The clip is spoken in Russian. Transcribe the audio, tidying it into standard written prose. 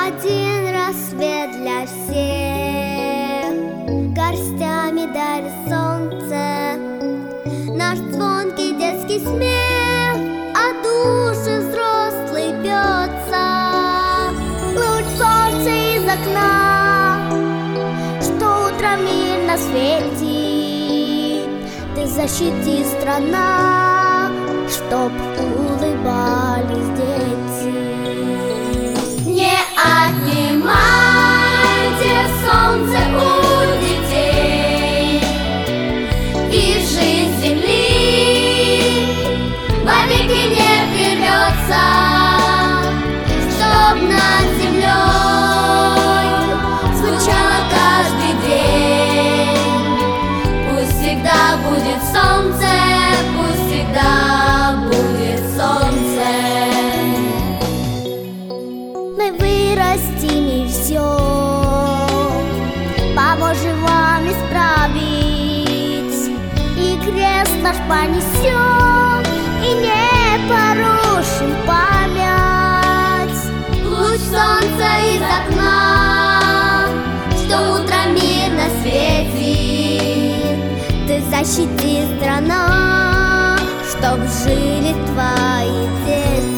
Один рассвет для всех, горстями дарит солнце наш звонкий детский смех, а души взрослый бьется. Луч солнца из окна, что утром мирно светит, ты защити, страна, чтоб улыбались дети. Не отнимайте солнце у детей, и жизнь земли вовеки не прервется, чтоб над землей звучало каждый день. Пусть всегда будет солнце, пусть всегда будет солнце. Мы вырастим и все поможем вам исправить, и крест наш понесем, и не порушим память. Луч солнца из окна, что утром мирно светит, ты защити, страна, чтоб жили твои дети.